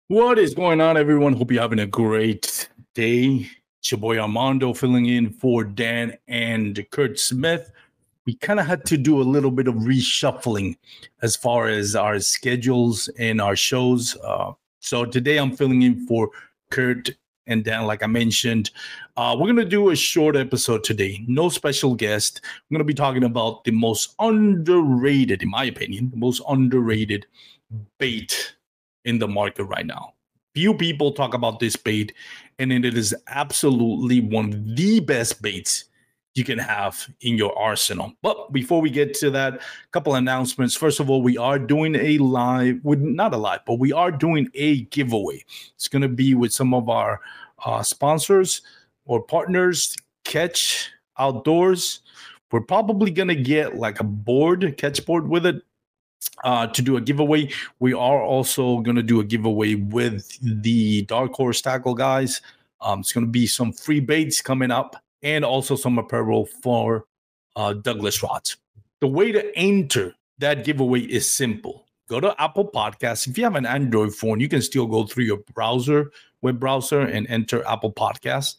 What is going on, everyone? Hope you're having a great day. It's your boy Armando filling in for Dan and Kurt Smith. We kind of had to do a little bit of reshuffling as far as our schedules and our shows. So today I'm filling in for Kurt and Dan, like I mentioned. We're going to do a short episode today. No special guest. I'm going to be talking about the most underrated, in my opinion, the most underrated bait in the market right now. Few people talk about this bait, and it is absolutely one of the best baits you can have in your arsenal. But before we get to that, a couple announcements. First of all, we are doing a live, not a live, but we are doing a giveaway. It's going to be with some of our sponsors or partners, Catch Outdoors. We're probably going to get like a board, catch board with it, to do a giveaway. We are also going to do a giveaway with the Dark Horse Tackle guys. It's going to be some free baits coming up and also some apparel for Douglas rods. The way to enter that giveaway is simple. Go to Apple Podcasts. If you have an Android phone, you can still go through your browser, web browser, and enter Apple Podcasts.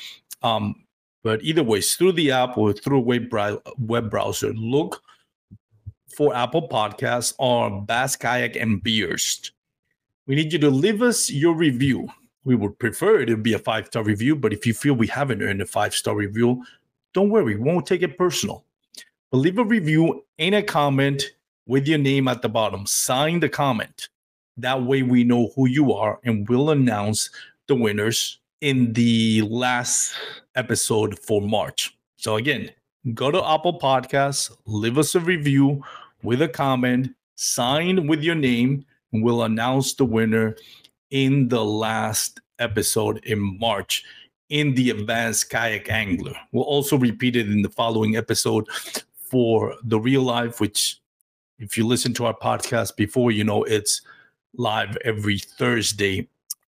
But either way, through the app or through a web browser, look for Apple Podcasts or Bass Kayak and Beers. We need you to leave us your review. We would prefer it to be a 5-star review, but if you feel we haven't earned a 5-star review, don't worry, we won't take it personal. But leave a review and a comment with your name at the bottom. Sign the comment. That way we know who you are, and we'll announce the winners in the last episode for March. So again, go to Apple Podcasts, leave us a review with a comment, sign with your name, and we'll announce the winner in the last episode in March in the Advanced Kayak Angler. We'll also repeat it in the following episode for the real life, which if you listen to our podcast before, you know it's live every Thursday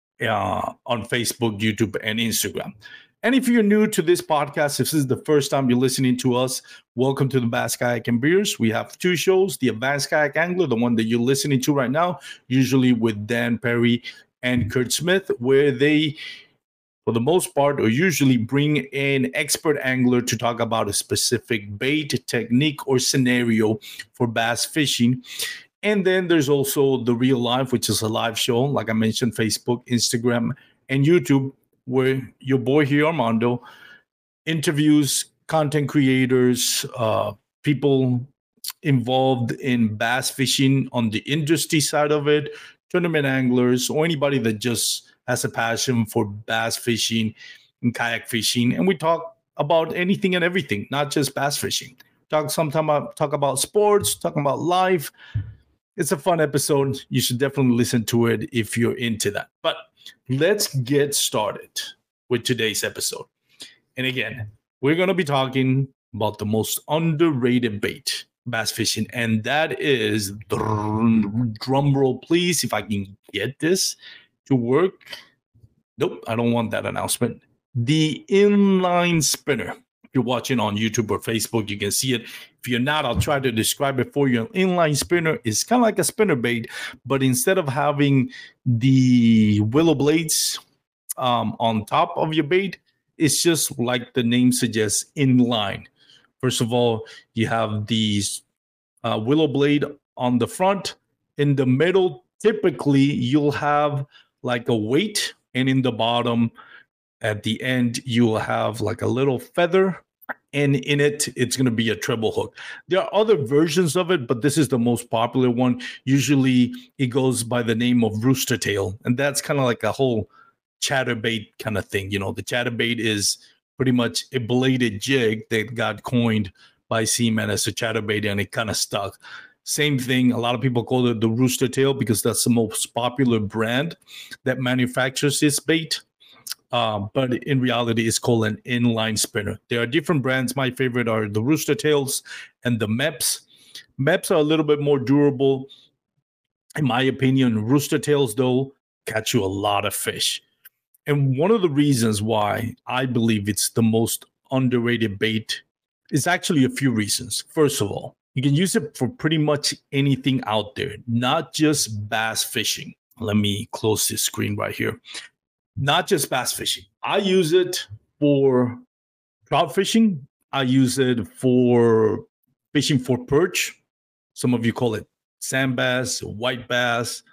on Facebook, YouTube, and Instagram. And if you're new to this podcast, if this is the first time you're listening to us, welcome to the Bass Kayak and Beers. We have 2 shows, the Advanced Kayak Angler, the one that you're listening to right now, usually with Dan Perry and Kurt Smith, where they, for the most part, or usually bring an expert angler to talk about a specific bait, technique, or scenario for bass fishing. And then there's also the real life, which is a live show, like I mentioned, Facebook, Instagram, and YouTube, where your boy here, Armando, interviews content creators, people involved in bass fishing on the industry side of it, tournament anglers, or anybody that just has a passion for bass fishing and kayak fishing. And we talk about anything and everything, not just bass fishing. Talk about sports, talk about life. It's a fun episode. You should definitely listen to it if you're into that. But let's get started with today's episode. And again, we're going to be talking about the most underrated bait, bass fishing. And that is, drum roll, please, if I can get this to work. Nope, I don't want that announcement. The inline spinner. If you're watching on YouTube or Facebook, you can see it. If you're not, I'll try to describe it for you. An inline spinner is kind of like a spinner bait, but instead of having the willow blades on top of your bait, it's just like the name suggests, inline. First of all, you have these willow blade on the front. In the middle, typically, you'll have like a weight, and in the bottom, at the end, you'll have like a little feather, and in it, it's going to be a treble hook. There are other versions of it, but this is the most popular one. Usually, it goes by the name of rooster tail, and that's kind of like a whole chatterbait kind of thing. You know, the chatterbait is pretty much a bladed jig that got coined by seamen as a chatterbait, and it kind of stuck. Same thing. A lot of people call it the rooster tail because that's the most popular brand that manufactures this bait. But in reality, it's called an inline spinner. There are different brands. My favorite are the Rooster Tails and the Mepps. Mepps are a little bit more durable. In my opinion, Rooster Tails, though, catch you a lot of fish. And one of the reasons why I believe it's the most underrated bait is actually a few reasons. First of all, you can use it for pretty much anything out there, not just bass fishing. Let me close this screen right here. Not just bass fishing. I use it for trout fishing. I use it for fishing for perch. Some of you call it sand bass, white bass,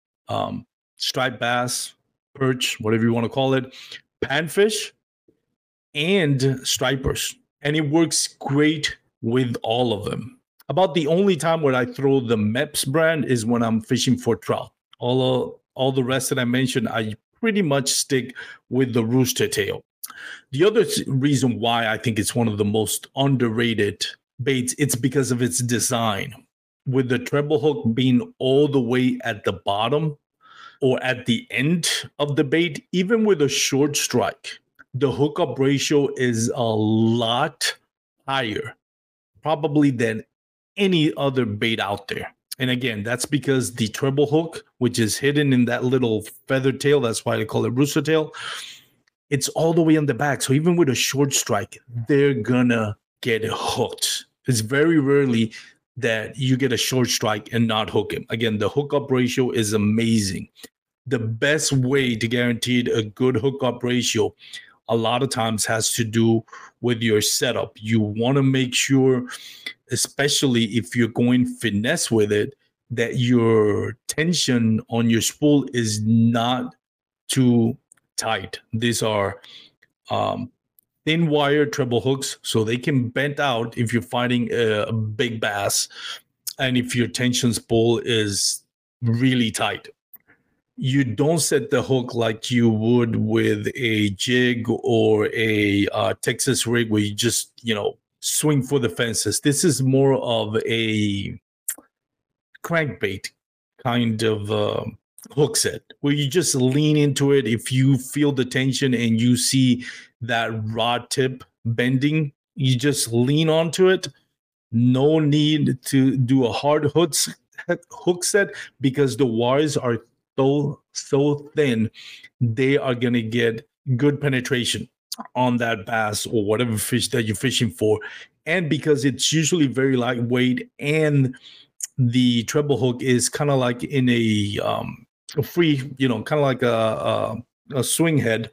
striped bass, perch, whatever you want to call it, panfish, and stripers. And it works great with all of them. About the only time where I throw the Mepps brand is when I'm fishing for trout. All the rest that I mentioned, I pretty much stick with the Rooster Tail. The other reason why I think it's one of the most underrated baits, it's because of its design. With the treble hook being all the way at the bottom or at the end of the bait, even with a short strike, the hookup ratio is a lot higher, probably than any other bait out there. And again, that's because the treble hook, which is hidden in that little feather tail, that's why they call it rooster tail, it's all the way on the back. So even with a short strike, they're gonna get hooked. It's very rarely that you get a short strike and not hook him. Again, the hookup ratio is amazing. The best way to guarantee a good hookup ratio a lot of times has to do with your setup. You want to make sure, especially if you're going finesse with it, that your tension on your spool is not too tight. These are thin wire treble hooks, so they can bend out if you're fighting a big bass and if your tension spool is really tight. You don't set the hook like you would with a jig or a Texas rig where you just, swing for the fences. This is more of a crankbait kind of hook set where you just lean into it. If you feel the tension and you see that rod tip bending, you just lean onto it. No need to do a hard hook set because the wires are so thin, they are going to get good penetration on that bass or whatever fish that you're fishing for. And because it's usually very lightweight and the treble hook is kind of like in a free, kind of like a swing head,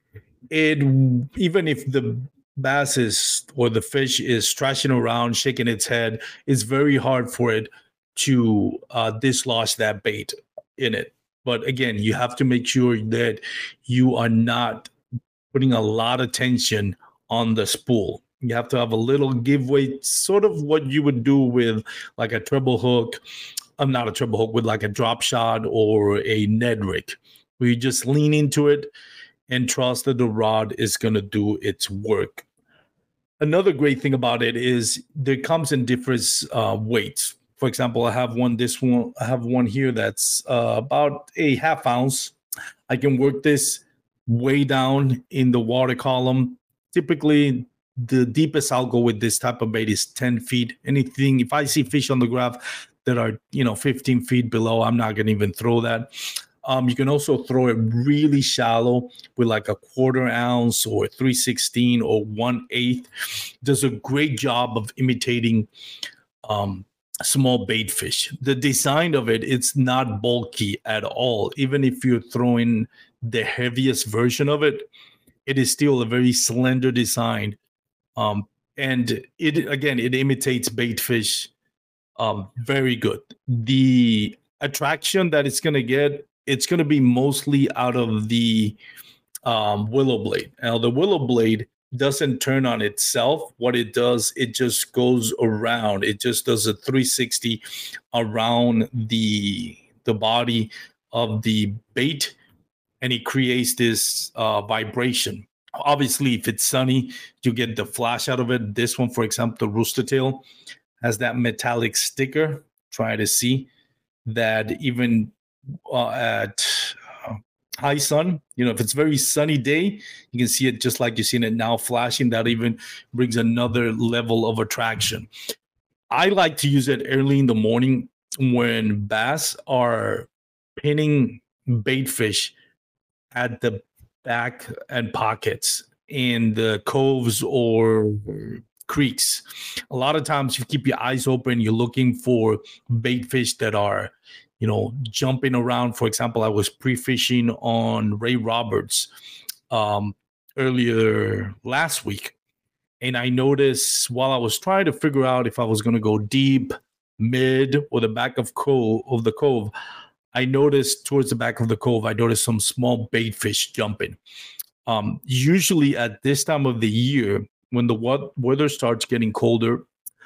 it, even if the bass is or the fish is thrashing around, shaking its head, it's very hard for it to dislodge that bait in it. But again, you have to make sure that you are not putting a lot of tension on the spool. You have to have a little give weight, sort of what you would do with like a treble hook. I'm not a treble hook, with like a drop shot or a Ned rig, where you just lean into it and trust that the rod is going to do its work. Another great thing about it is there comes in different weights. For example, I have one here that's about a half ounce. I can work this way down in the water column. Typically, the deepest I'll go with this type of bait is 10 feet. Anything, if I see fish on the graph that are, 15 feet below, I'm not going to even throw that. You can also throw it really shallow with like a 1/4 ounce or 3/16 or 1/8. Does a great job of imitating small bait fish. The design of it, it's not bulky at all. Even if you're throwing the heaviest version of it, it is still a very slender design. And it imitates bait fish very good. The attraction that it's going to get, it's going to be mostly out of the willow blade. Now, the willow blade doesn't turn on itself. What it does, it just goes around. It just does a 360 around the body of the bait, and it creates this vibration. Obviously, if it's sunny, you get the flash out of it. This one, for example, the rooster tail, has that metallic sticker. Try to see that even at high sun, if it's very sunny day, you can see it just like you're seeing it now flashing. That even brings another level of attraction. I like to use it early in the morning when bass are pinning bait fish at the back and pockets in the coves or creeks. A lot of times you keep your eyes open, you're looking for bait fish that are jumping around. For example, I was pre-fishing on Ray Roberts earlier last week. And I noticed while I was trying to figure out if I was going to go deep, mid, or the back of the cove, I noticed towards the back of the cove, I noticed some small bait fish jumping. Usually at this time of the year, when the weather starts getting colder,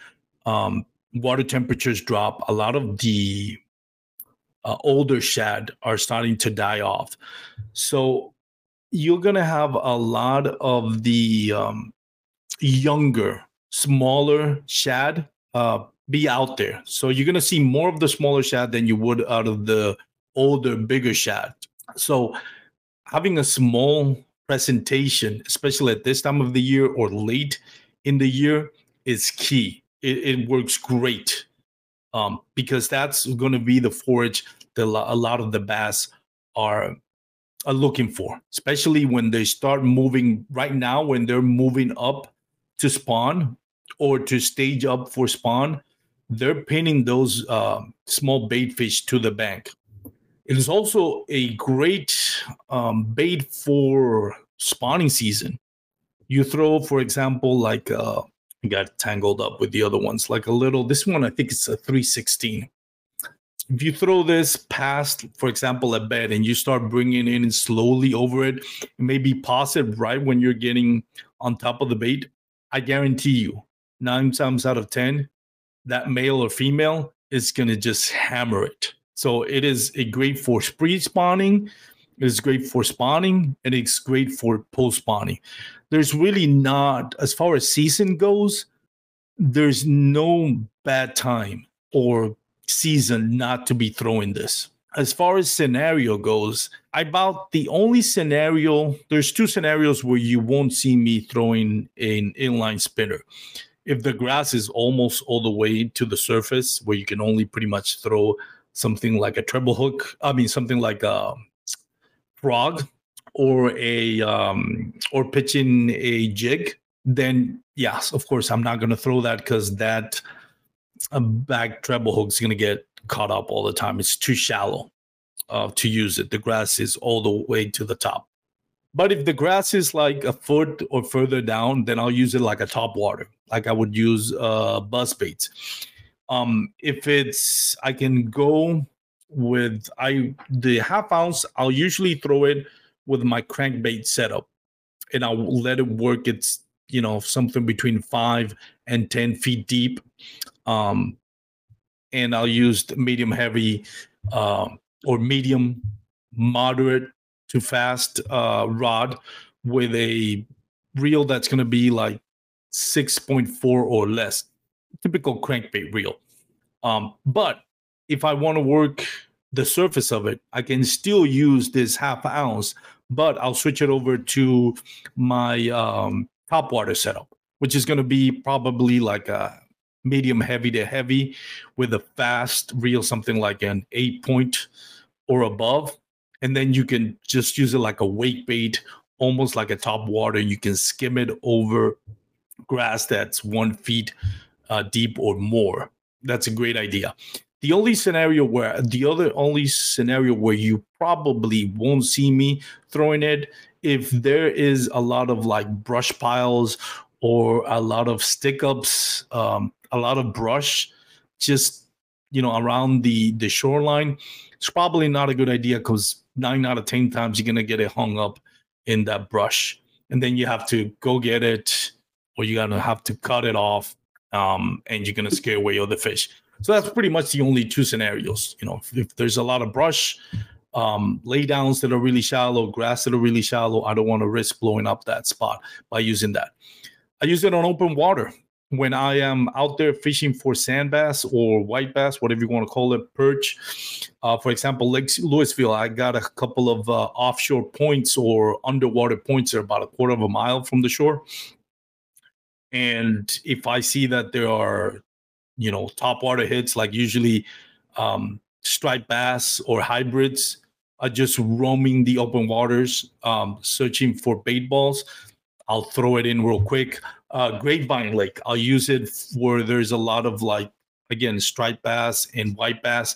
water temperatures drop, a lot of the older shad are starting to die off. So you're going to have a lot of the younger, smaller shad be out there. So you're going to see more of the smaller shad than you would out of the older, bigger shad. So having a small presentation, especially at this time of the year or late in the year, is key. It works great because that's going to be the forage that a lot of the bass are looking for, especially when they start moving. Right now, when they're moving up to spawn or to stage up for spawn, they're pinning those small bait fish to the bank. It is also a great bait for spawning season. You throw, for example, like got tangled up with the other ones, like this one, I think it's a 316. If you throw this past, for example, a bed and you start bringing in slowly over it, maybe pause it right when you're getting on top of the bait, I guarantee you 9 times out of 10, that male or female is going to just hammer it. So it is great for pre-spawning, it is great for spawning, and it's great for post-spawning. There's really not, as far as season goes, there's no bad time or season not to be throwing this. As far as scenario goes, about the only scenario, there's 2 scenarios where you won't see me throwing an inline spinner. If the grass is almost all the way to the surface, where you can only pretty much throw something like a treble hook, something like a frog or or pitching a jig, then yes, of course, I'm not going to throw that because that back treble hook is going to get caught up all the time. It's too shallow to use it. The grass is all the way to the top. But if the grass is like a foot or further down, then I'll use it like a top water, like I would use buzz baits. If it's, I can go with the half ounce, I'll usually throw it with my crankbait setup, and I'll let it work. It's something between 5 and 10 feet deep. And I'll use the medium heavy or medium moderate to fast rod with a reel that's going to be like 6.4 or less, typical crankbait reel. But if I want to work the surface of it, I can still use this half ounce, but I'll switch it over to my top water setup, which is going to be probably like a medium heavy to heavy with a fast reel, something like an 8-point or above. And then you can just use it like a wake bait, almost like a top water. You can skim it over grass that's 1 feet deep or more. That's a great idea. The only scenario where you probably won't see me throwing it, if there is a lot of like brush piles or a lot of stick ups, a lot of brush just around the shoreline, it's probably not a good idea, because 9 out of 10 times you're gonna get it hung up in that brush, and then you have to go get it, or you're gonna have to cut it off, and you're gonna scare away other fish. So that's pretty much the only 2 scenarios. If there's a lot of brush, laydowns that are really shallow, grass that are really shallow, I don't want to risk blowing up that spot by using that. I use it on open water when I am out there fishing for sand bass or white bass, whatever you want to call it, perch. For example, Lake Louisville, I got a couple of offshore points or underwater points that are about a quarter of a mile from the shore. And if I see that there are top water hits, like usually striped bass or hybrids are just roaming the open waters, searching for bait balls, I'll throw it in real quick. Grapevine Lake, I'll use it where there's a lot of, like, again, striped bass and white bass,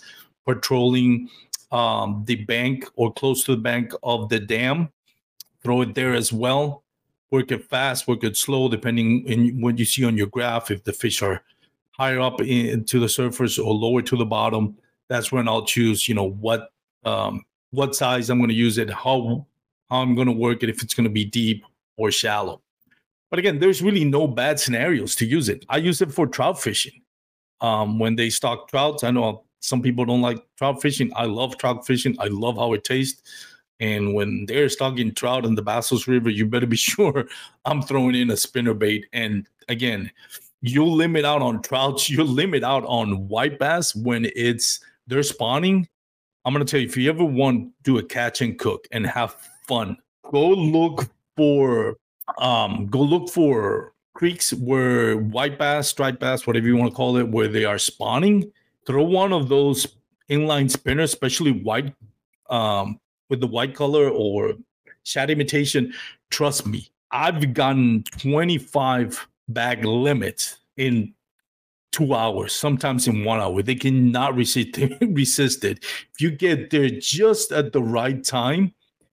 patrolling the bank or close to the bank of the dam, throw it there as well. Work it fast, work it slow, depending on what you see on your graph. If the fish are higher up into the surface or lower to the bottom, that's when I'll choose, what size I'm going to use it, how I'm going to work it, if it's going to be deep or shallow. But again, there's really no bad scenarios to use it. I use it for trout fishing. When they stock trouts, I know some people don't like trout fishing. I love trout fishing. I love how it tastes. And when they're stocking trout in the Bastos River, you better be sure I'm throwing in a spinnerbait. And again, you'll limit out on trouts. You'll limit out on white bass when they're spawning. I'm going to tell you, if you ever want to do a catch and cook and have fun, go look for creeks where white bass, striped bass, whatever you want to call it, where they are spawning. Throw one of those inline spinners, especially white, with the white color or shad imitation. Trust me, I've gotten 25 bag limits in 2 hours, sometimes in 1 hour. They cannot resist it. If you get there just at the right time,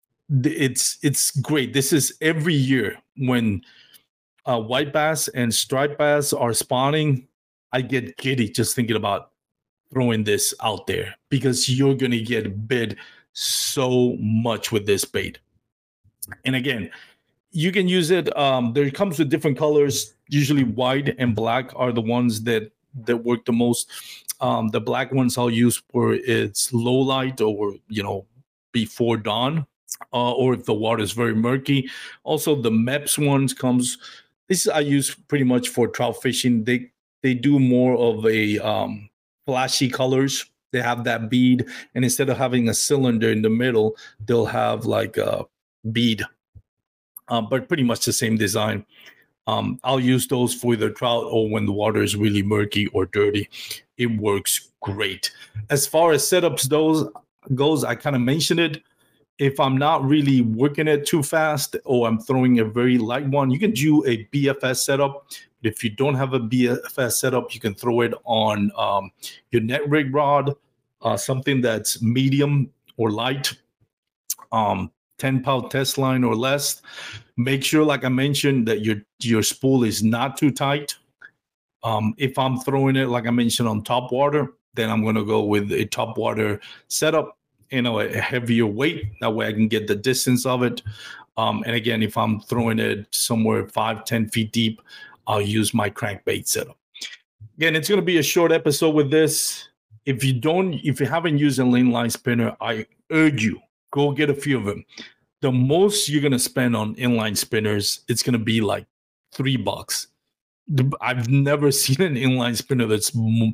it's great. This is every year when white bass and striped bass are spawning. I get giddy just thinking about throwing this out there, because you're going to get bit so much with this bait. And again, you can use it. There comes with different colors. Usually white and black are the ones that work the most. The black ones I'll use for it's low light or, before dawn, or if the water is very murky. Also, the MEPS ones I use pretty much for trout fishing. They do more of a flashy colors. They have that bead, and instead of having a cylinder in the middle, they'll have like a bead, but pretty much the same design. I'll use those for either trout or when the water is really murky or dirty. It works great. As far as setups goes, I kind of mentioned it. If I'm not really working it too fast or I'm throwing a very light one, you can do a BFS setup. If you don't have a BFS setup, you can throw it on your net rig rod, something that's medium or light, 10-pound test line or less. Make sure, like I mentioned, that your spool is not too tight. If I'm throwing it, like I mentioned, on top water, then I'm going to go with a top water setup, a heavier weight. That way I can get the distance of it. And again, if I'm throwing it somewhere 5-10 feet deep, I'll use my crankbait setup. Again, it's going to be a short episode with this. If you haven't used an inline spinner, I urge you, go get a few of them. The most you're going to spend on inline spinners, it's going to be like $3. I've never seen an inline spinner that's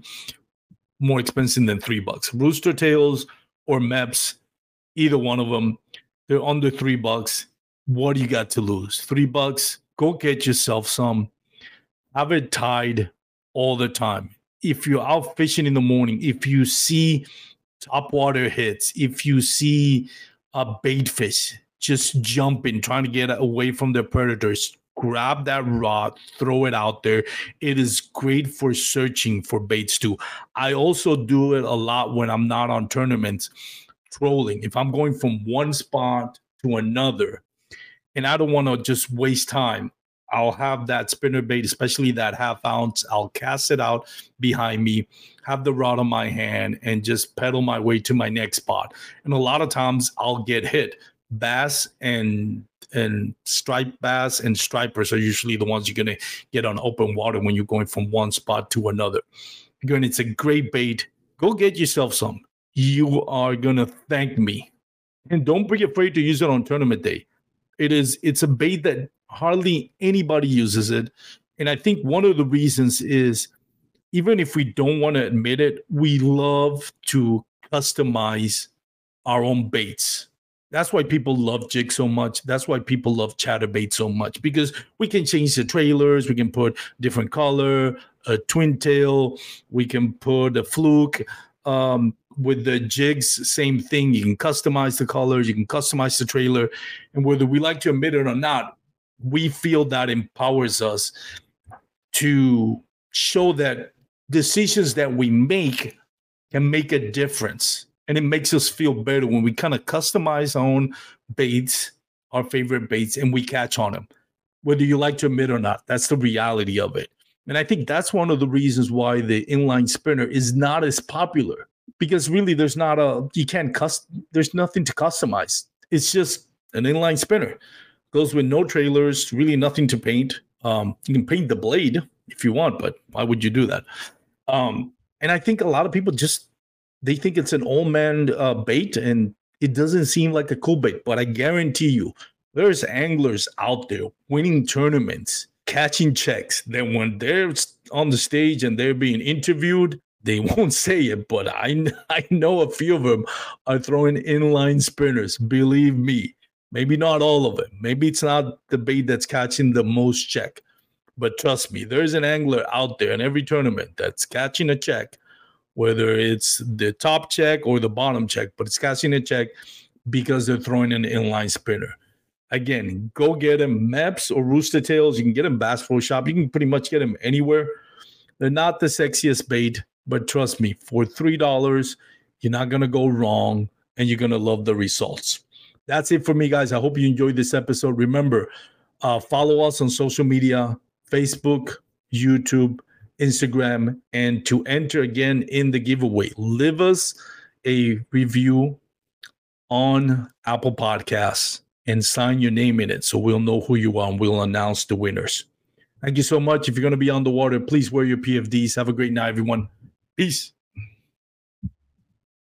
more expensive than $3. Rooster Tails or MEPS, either one of them, they're under $3. What do you got to lose? $3? Go get yourself some. Have it tied all the time. If you're out fishing in the morning, if you see topwater hits, if you see a bait fish just jumping, trying to get away from their predators, grab that rod, throw it out there. It is great for searching for baits too. I also do it a lot when I'm not on tournaments, trolling. If I'm going from one spot to another and I don't want to just waste time, I'll have that spinner bait, especially that half ounce. I'll cast it out behind me, have the rod on my hand, and just pedal my way to my next spot. And a lot of times I'll get hit. Bass and striped bass and stripers are usually the ones you're going to get on open water when you're going from one spot to another. Again, it's a great bait. Go get yourself some. You are going to thank me. And don't be afraid to use it on tournament day. It's a bait that hardly anybody uses it. And I think one of the reasons is, even if we don't want to admit it, we love to customize our own baits. That's why people love jig so much. That's why people love chatterbait so much, because we can change the trailers. We can put different color, a twin tail. We can put a fluke. With the jigs, same thing. You can customize the colors. You can customize the trailer. And whether we like to admit it or not, we feel that empowers us to show that decisions that we make can make a difference. And it makes us feel better when we kind of customize our own baits, our favorite baits, and we catch on them, whether you like to admit or not. That's the reality of it. And I think that's one of the reasons why the inline spinner is not as popular, because really there's nothing to customize. It's just an inline spinner. Goes with no trailers, really nothing to paint. You can paint the blade if you want, but why would you do that? And I think a lot of people they think it's an old man bait, and it doesn't seem like a cool bait. But I guarantee you, there's anglers out there winning tournaments, catching checks, that when they're on the stage and they're being interviewed, they won't say it, but I know a few of them are throwing inline spinners. Believe me, maybe not all of them. Maybe it's not the bait that's catching the most check. But trust me, there's an angler out there in every tournament that's catching a check, whether it's the top check or the bottom check, but it's catching a check because they're throwing an inline spinner. Again, go get them, Mepps or Rooster Tails. You can get them Bass Pro Shop. You can pretty much get them anywhere. They're not the sexiest bait, but trust me, for $3, you're not going to go wrong, and you're going to love the results. That's it for me, guys. I hope you enjoyed this episode. Remember, follow us on social media, Facebook, YouTube, Instagram, and to enter again in the giveaway, leave us a review on Apple Podcasts and sign your name in it so we'll know who you are and we'll announce the winners. Thank you so much. If you're going to be on the water, please wear your PFDs. Have a great night, everyone. Peace.